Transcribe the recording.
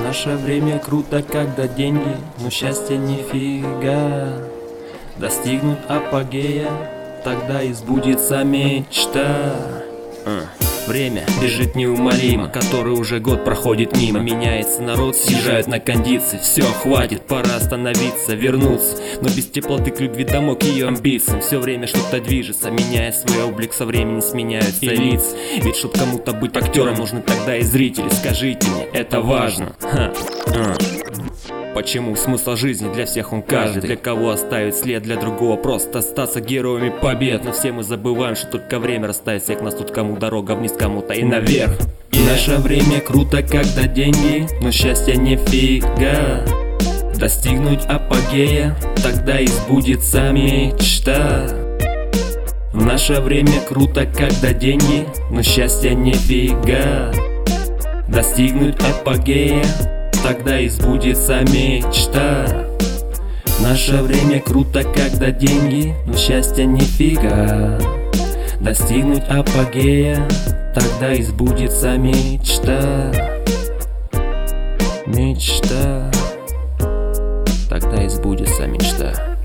Наше время круто, когда деньги, но счастье нифига. Достигнут апогея, тогда и сбудется мечта. Время бежит неумолимо, который уже год проходит мимо. Меняется народ, съезжают на кондиции. Все, хватит, пора остановиться, вернуться. Но без теплоты к любви домой, к ее амбициям. Все время что-то движется, меняя свой облик, со временем сменяются и лица. Ведь чтоб кому-то быть актером, нужны тогда и зрители. Скажите мне, это важно. Почему смысл жизни для всех он каждый? Для кого оставить след, для другого просто остаться героями побед. Но все мы забываем, что только время расставит всех нас. Тут кому дорога вниз, кому-то и наверх. Наше время круто, когда деньги, но счастье нифига. Достигнуть апогея, тогда и сбудется мечта. В наше время круто, когда деньги, но счастье нифига. Достигнуть апогея, тогда и сбудется мечта. В наше время круто, когда деньги, но счастья нифига. Достигнуть апогея, тогда и сбудется мечта. Мечта, тогда и сбудется мечта.